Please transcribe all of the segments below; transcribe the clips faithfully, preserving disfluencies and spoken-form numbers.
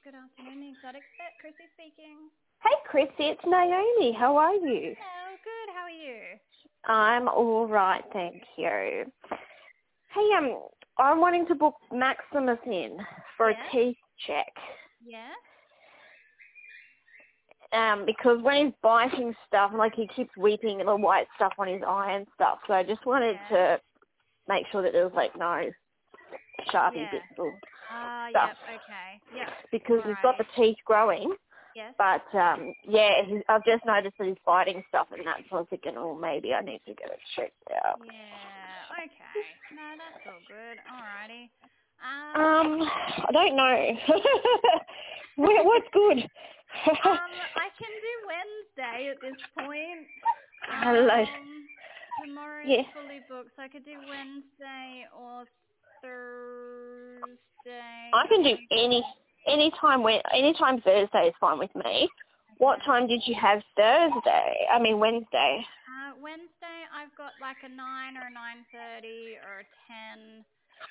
Good afternoon, the Exotic Vet. Chrissy speaking. Hey, Chrissy, it's Naomi. How are you? Hello, good. How are you? I'm all right, thank you. Hey, um, I'm wanting to book Maximus in for Yeah? a teeth check. Yeah? Um, because when he's biting stuff, like he keeps weeping the white stuff on his eye and stuff. So I just wanted Yeah? to make sure that there was like no sharpie Yeah. bits or Ah, uh, stuff. yep, okay. Yep. Because he's got Alrighty. the teeth growing. Yes? But, um, yeah, he, I've just noticed that he's fighting stuff and that, so I was thinking, oh, maybe I need to get it checked out. Yeah, okay. No, that's all good. Alrighty. Um, Um, I don't know. Where, what's good? um, I can do Wednesday at this point. Hello. Um, tomorrow's Yeah. fully booked, so I could do Wednesday or Thursday. I That can do one. any any time when any time Thursday is fine with me. What Okay. time did you have Thursday? I mean Wednesday. Uh, Wednesday, I've got like a nine or a nine thirty or a ten.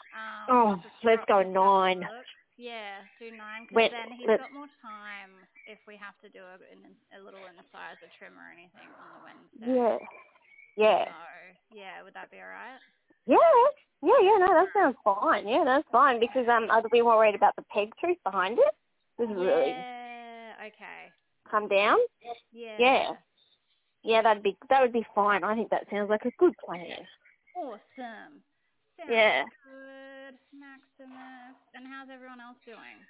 Um, Oh, so let's drop go just have a nine. look. Yeah, do nine because When, then he's let's, got more time if we have to do a, a little incisor trim or anything on the Wednesday. yeah, yeah. So yeah, would that be alright? Yeah, yeah, yeah, no, that sounds fine. Yeah, that's fine because um, I'd be worried about the peg tooth behind it. This is really Yeah. Okay. come down. Yeah, Yeah. yeah, that'd be that would be fine. I think that sounds like a good plan. Awesome. Sounds Yeah. good, Maximus. And how's everyone else doing?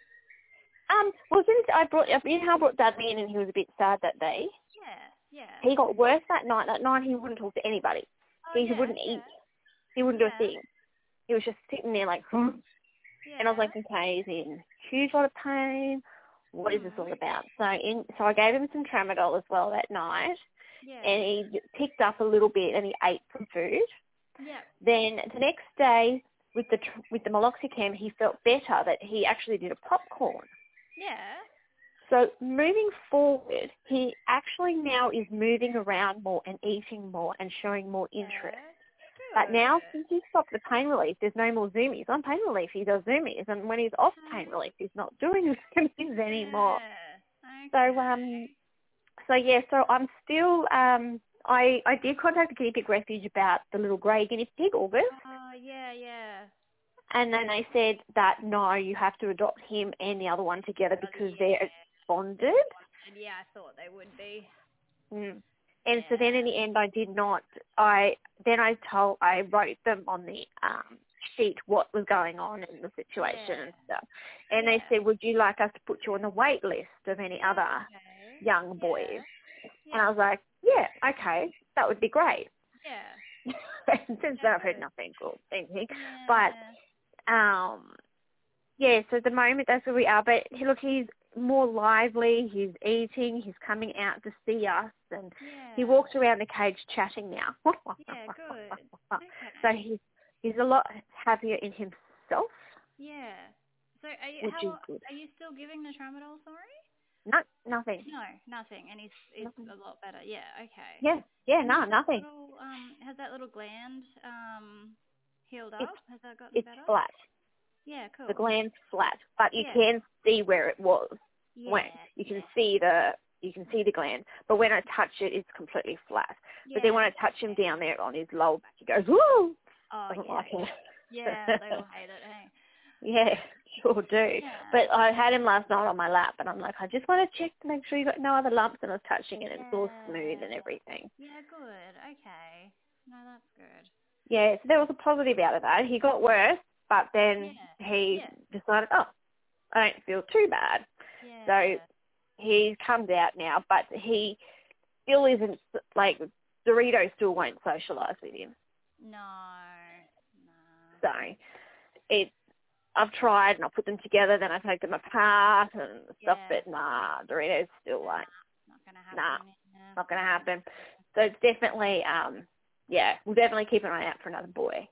Um. Well, since I brought, you know how I brought Dad in and he was a bit sad that day. Yeah. Yeah. He got worse that night. That night he wouldn't talk to anybody. Oh He yeah. wouldn't eat. Yeah. He wouldn't do a Yeah. thing. He was just sitting there like, hmm. And I was Yeah. like, okay, he's in huge lot of pain. What is this Hmm. all about? So in, so I gave him some tramadol as well that night, Yeah. and he picked up a little bit and he ate some food. Yep. Then the next day with the tr- with the meloxicam, he felt better that he actually did a popcorn. Yeah. So moving forward, he actually now is moving around more and eating more and showing more interest. Yeah. But now, Good. since he's stopped the pain relief, there's no more zoomies. On pain relief, he does zoomies, and when he's off pain Um, relief, he's not doing zoomies anymore. yeah. So, Okay. um, so yeah, so I'm still, um, I I did contact the guinea pig refuge about the little grey guinea pig, August, Oh yeah. Yeah. and then they said that no, you have to adopt him and the other one together Oh because they're yeah. bonded. Yeah. I thought they would be. Mm. And so then Yeah. in the end I did not, I, then I told, I wrote them on the um, sheet what was going on in the situation Yeah. and stuff. And they Yeah. said, would you like us to put you on the wait list of any other Okay. young boys? Yeah. And I Yeah. was like, yeah, okay, that would be great. Yeah. And since Yeah. then I've heard Good. nothing cool, anything. But, Yeah. um, yeah, so at the moment that's where we are. But he, look, he's more lively. He's eating. He's coming out to see us, and he Yeah. walks around the cage chatting now. Yeah. Good. So Okay. he's he's a lot happier in himself, Yeah. So are you which is how good. are you still giving the tramadol? Sorry. No, nothing. No, nothing, and it's it's Nothing. a lot better. Yeah, okay. Yeah, yeah, And no, has that nothing. little um has that little gland um healed It's up? Has that gotten it's better? flat. Yeah, The cool. gland's flat, but you Yeah. can see where it was. When Yeah. you can Yeah. see the you can see the gland, but when I touch it, it's completely flat. But then Yeah. when I touch him down there on his lower back, he goes, "Woo!" Oh Doesn't yeah. like it. Yeah, they all hate it, hey. Yeah, sure do. Yeah. But I had him last night on my lap, and I'm like, I just want to check to make sure you got no other lumps. And I was touching it, and it's all smooth Yeah. and everything. Yeah, good. Okay. No, that's good. Yeah, so there was a positive out of that. He got worse, but then Yeah. he Yeah. decided, oh, I don't feel too bad. So Yeah. he comes out now, but he still isn't, like, Dorito still won't socialise with him. No. No. So it, I've tried and I put them together, then I take them apart and stuff, Yeah. but nah, Dorito's still like, Not gonna nah, happen. Yeah. not going to happen. So it's definitely, um, yeah, we'll definitely keep an eye out for another boy.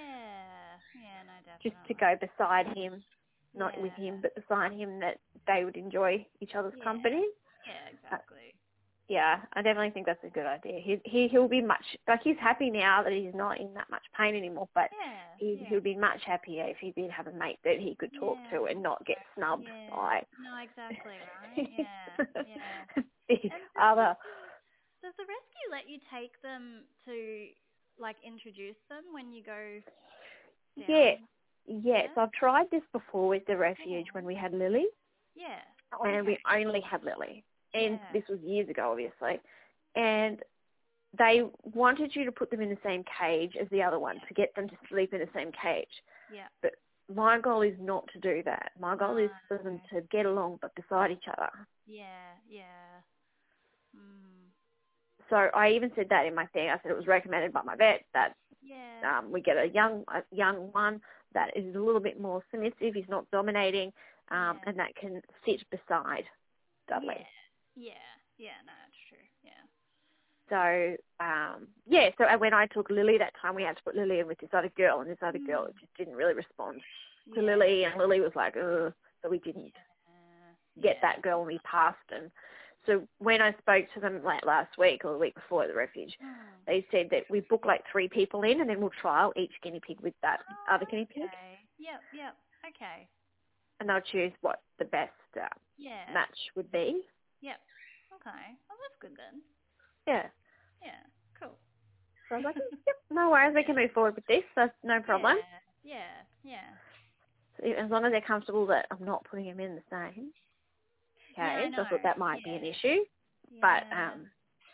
Yeah. Yeah, no, Just to definitely. go beside him, not with Yeah. him, but beside him, that they would enjoy each other's Yeah. company. Yeah, Uh, exactly. Yeah, I definitely think that's a good idea. He he he'll be much like he's happy now that he's not in that much pain anymore. But Yeah, he yeah. he'll be much happier if he did have a mate that he could talk Yeah, to and not get snubbed yeah. by No, exactly, right? Yeah, yeah. the And does the, other. does the rescue let you take them to, like, introduce them when you go Yeah, down? yes. Yeah? I've tried this before with the refuge Yeah. when we had Lily, Yeah. and we Okay. only had Lily, and Yeah. this was years ago, obviously, and they wanted you to put them in the same cage as the other one to get them to sleep in the same cage. Yeah. But my goal is not to do that. My goal is No. for them to get along but beside each other. Yeah, yeah. Mm. So I even said that in my thing. I said it was recommended by my vet that Yeah. um, we get a young a young one that is a little bit more submissive, he's not dominating, um, Yeah. and that can sit beside Dudley. Yeah. Yeah. Yeah, no, that's true. Yeah. So, um, yeah, so when I took Lily that time, we had to put Lily in with this other girl, and this other girl Mm. just didn't really respond to Yeah. Lily, and Lily was like, ugh, so we didn't Yeah. get Yeah. that girl, and we passed. And so when I spoke to them like last week or the week before at the refuge, Mm. they said that we book like three people in, and then we'll trial each guinea pig with that Oh, other guinea pig, okay. Yep, yep. Okay. and they'll choose what the best uh, Yeah. match would be. Yep. Okay. Well, that's good then. Yeah. Yeah. Cool. So I was like, yep, no worries, we can move forward with this. That's no problem. Yeah. Yeah. Yeah. So as long as they're comfortable that I'm not putting them in the same Yeah, I cage, I know. thought that might be Yeah. an issue. But Yeah. um,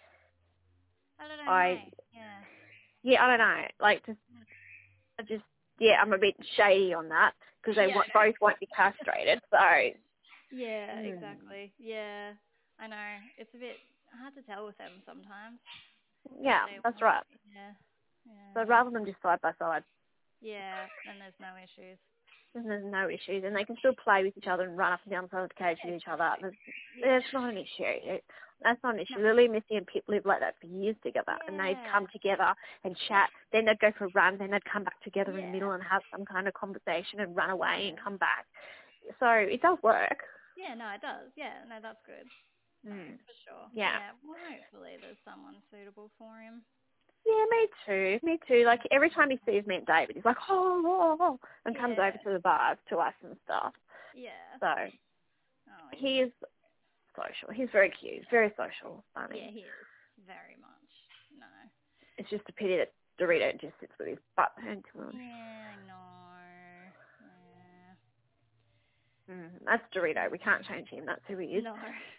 I don't know, I, hey. Yeah. yeah, I don't know. Like, just, I just, yeah, I'm a bit shady on that because they Yeah, want, I know. both won't be castrated. So, Yeah, hmm. exactly. Yeah. I know. It's a bit hard to tell with them sometimes. Yeah, They that's want, right. yeah. So Yeah. rather than just side by side, Yeah, and there's no issues. then there's no issues, and they can still play with each other and run up and down the side of the cage with each other. There's, Yeah. there's not an issue. It, that's not an issue. No. Lily, Missy, and Pip lived like that for years together, and they'd Yeah. come together and chat. Then they'd go for a run. Then they'd come back together in the Yeah. middle and have some kind of conversation and run away Yeah. and come back. So it does work. Yeah, no, it does. Yeah, no, that's good. No, Mm. for sure. Yeah. Yeah. Well, hopefully there's someone suitable for him. Yeah, me too. Me too. Like every time he sees me and David, he's like, oh, oh, oh, and Yeah. comes over to the bars to us and stuff. Yeah. So Oh, he's he is social. He's very cute. Very social. Funny. Yeah, he is. Very much. No. It's just a pity that Dorito just sits with his butt turned to him. Yeah, I know. Yeah. Mm, that's Dorito. We can't change him. That's who he is. No.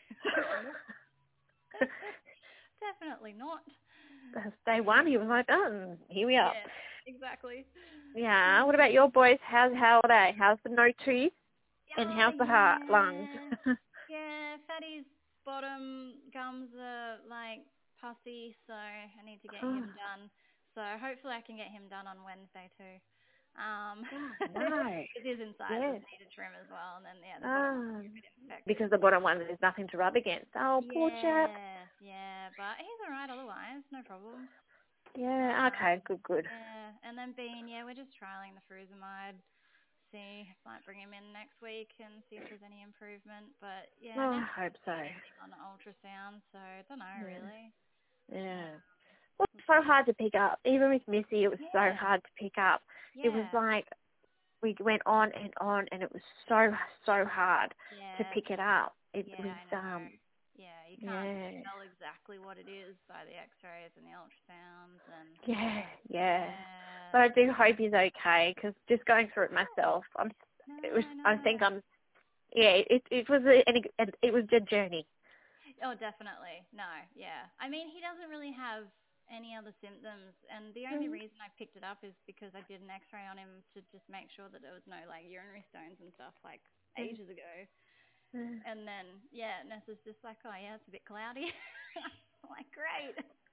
Definitely not. That's day one. He was like, oh, here we are. Yeah, exactly. Yeah. What about your boys? How's how are they? How's the no tooth? And Oh, how's the heart, lungs? yeah. Yeah, Fatty's bottom gums are like pussy, so I need to get him done. So hopefully I can get him done on Wednesday too. Um, no. because his incisors need a trim as well, and then yeah, the bottom Um, is a bit infected. because the bottom one there's nothing to rub against. Oh, Yeah, poor chap. yeah, but he's alright otherwise, no problems. Yeah. Um, Okay. Good. Good. yeah, and then Bean, yeah, we're just trialing the furosemide. See, might bring him in next week and see if there's any improvement. But yeah, Oh, I next hope so. on ultrasound, so I don't know Yeah. really. Yeah. Well, it's so hard to pick up. Even with Missy, it was so Yeah. hard to pick up. It was Yeah. like we went on and on, and it was so so hard Yeah. to pick it up. It Yeah, was I know. um Yeah, you can't yeah tell exactly what it is by the X-rays and the ultrasounds and. yeah yeah. Yeah. But I do hope he's okay because just going through it myself, I'm. No, It was. I I know. think I'm. Yeah. It it was a, an, it was a journey. Oh, definitely. No, yeah. I mean, he doesn't really have any other symptoms, and the only Mm. reason I picked it up is because I did an X-ray on him to just make sure that there was no like urinary stones and stuff like Mm. ages ago. Mm. And then yeah, Ness is just like, oh yeah, it's a bit cloudy. I'm like, great.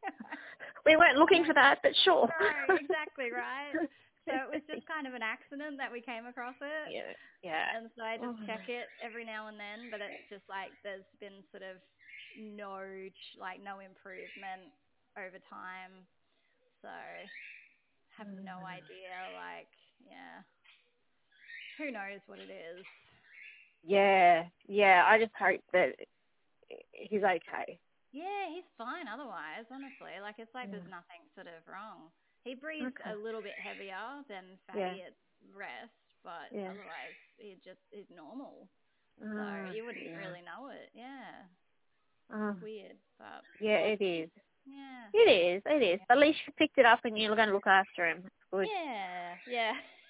We weren't looking for that, but sure. No, exactly right. So it was just kind of an accident that we came across it. Yeah, yeah. And so I just Oh. check it every now and then, but it's just like there's been sort of no, ch- like no improvement over time. So have no idea, like, yeah. Who knows what it is? Yeah, yeah. I just hope that he's okay. Yeah, he's fine otherwise, honestly. Like, it's like Yeah. there's nothing sort of wrong. He breathes Okay. a little bit heavier than Yeah. Fatty at rest, but Yeah. otherwise he just is normal. So Oh, you wouldn't yeah. really know it. Yeah. Oh, It's weird, but yeah, we'll it see. is. Yeah. It is. It is. At least you picked it up and you're going to look after him. It's good. Yeah, yeah.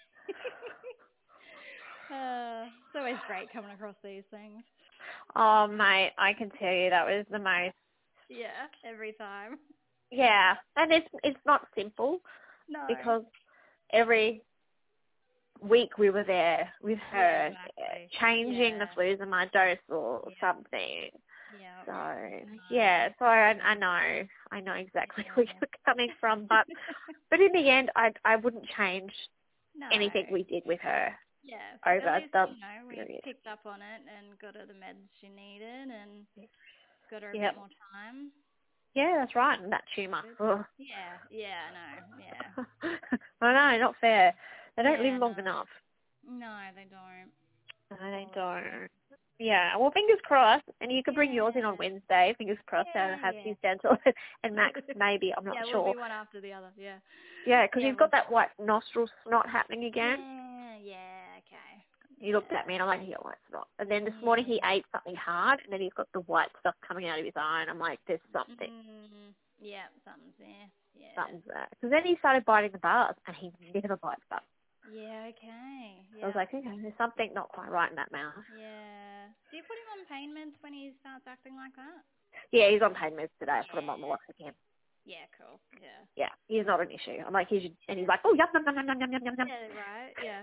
uh, it's always great coming across these things. Oh, mate, I can tell you that was the most. Yeah, every time. Yeah, and it's it's not simple No. because every week we were there with her, Yeah, exactly. changing the Yeah. flutamide dose or Yeah. something. Yeah. So No. yeah, so I, I know, I know exactly Yeah. where you're coming from, but but in the end, I I wouldn't change No. anything we did with her Yeah. over At least, the you know, we period. picked up on it and got her the meds she needed and got her a Yep. bit more time. Yeah, that's right. And that tumour. Ugh. Yeah. Yeah. No. Yeah. I know, not fair. They don't Yeah. live long No. enough. No, they don't. No, they Honestly. don't. Yeah, well, fingers crossed. And you could bring yours in on Yeah. Wednesday. Fingers crossed how to Yeah. have Yeah. his dental. And Max, maybe, I'm not Yeah, we'll sure. be one after the other. Yeah. Yeah, because Yeah. he's We'll got that white nostril snot happening again. Yeah, yeah, okay. He looked at me and I'm like, yeah, white snot. And then this Yeah. morning he ate something hard and then he's got the white stuff coming out of his eye and I'm like, there's something. Mm, yeah, something's there. Yeah. Something's there. Because then he started biting the bars and he never bites bars. Yeah, okay. So Yeah. I was like, okay, there's something not quite right in that mouth. Yeah. Do you put him on pain meds when he starts acting like that? Yeah, he's on pain meds today. I put him Yeah. on the Loxapine. Yeah, cool. Yeah. Yeah, he's not an issue. I'm like, he's, and he's like, oh, yum, yum, yum, yum, yum, yum, yum, yum. Yeah, right. Yeah.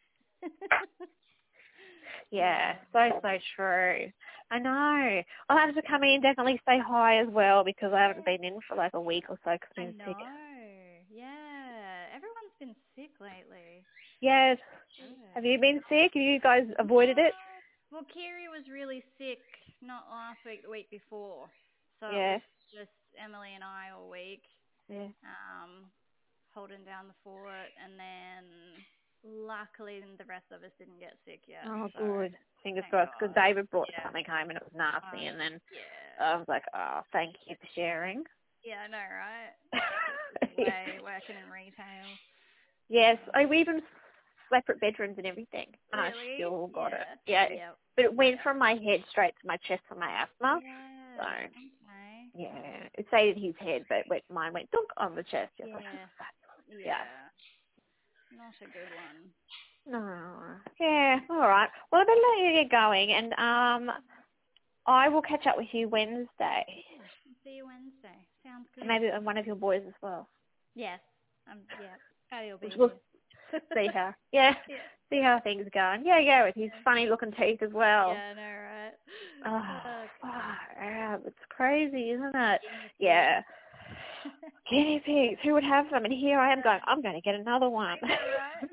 Yeah, uh, so, so true. I know. I'll have to come in and definitely say hi as well because I haven't been in for like a week or so because I've I been know. sick. Yeah. Everyone's been sick lately. Yes. Yeah. Have you been sick? Have you guys avoided it? Well, Kiri was really sick, not last week, the week before. So it Yeah. was just Emily and I all week, Yeah. um, holding down the fort, and then luckily the rest of us didn't get sick yet. Oh, so good. Fingers thank crossed. Because God. David brought Yeah. something home and it was nasty, Um, and then yeah. I was like, oh, thank you for sharing. Yeah, I know, right? Way working in retail. Yes, I we even separate bedrooms and everything, and Really? I still got Yeah. it. Yeah, Yep. but it went Yeah. from my head straight to my chest for my asthma. Yeah. So Okay. yeah, it stayed in his head, but went, mine went dunk on the chest. I was Yeah. like, Yeah. yeah. Not a good one. No. Yeah. All right. Well, I better let you get going, and um, I will catch up with you Wednesday. Yeah. See you Wednesday. Sounds good. And maybe one of your boys as well. Yes. Um. Yeah. Patty will be We'll here. see how. Yeah. Yeah. See how things are going. Yeah, yeah, with his funny looking teeth as well. Yeah. I know, right? Oh, Okay. far out. It's crazy, isn't it? Guinea pig. Yeah. Guinea pigs. Who would have them? And here I am going, I'm going to get another one. I know, right?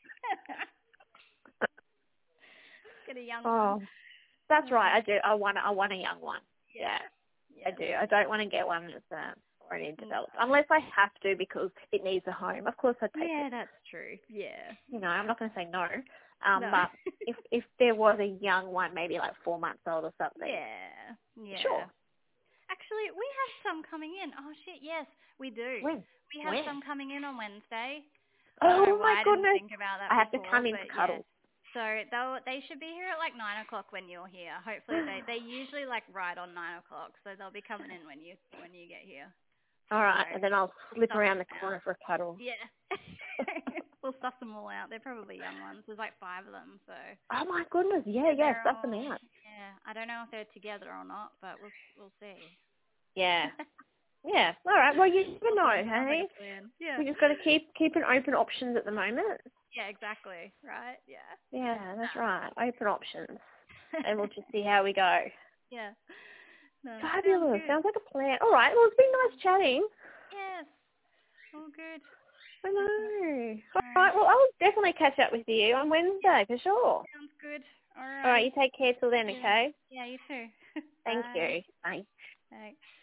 Get a young Oh, one. that's right. I do. I want. I want a young one. Yeah, Yeah. I do. I don't want to get one that's uh, already No. developed, unless I have to because it needs a home. Of course, I'd take Yeah, it. that's true. Yeah. You know, I'm not going to say no. Um, No. but if if there was a young one, maybe like four months old or something. Yeah. Yeah. Sure. Actually, we have some coming in. Oh shit, yes, we do. When? We have When? some coming in on Wednesday. Oh I don't know why my I goodness! didn't think about that I have before, to come in but to cuddle. yeah. So they'll they should be here at like nine o'clock when you're here. Hopefully they they usually like right on nine o'clock, so they'll be coming in when you when you get here. All right, So, and then I'll slip stuff around the them corner out. for a cuddle. Yeah. We'll stuff them all out. They're probably young ones. There's like five of them, so. Oh my goodness! Yeah, yeah, They're stuff them all, out. yeah. I don't know if they're together or not, but we'll we'll see. Yeah. Yeah. All right. Well, you never know, Sounds like hey? a plan. Yeah. We just got to keep keep an open options at the moment. Yeah, exactly. Right? Yeah. Yeah, that's No. right. Open options, and we'll just see how we go. Yeah. No. Fabulous. Sounds good. Sounds like a plan. All right. Well, it's been nice chatting. Yes. All good. I know. All All right. right. Well, I'll definitely catch up with you on Wednesday for sure. Sounds good. All All right. right. You take care till then, Yeah. okay? Yeah, you too. Thank Bye. you. Bye. Bye.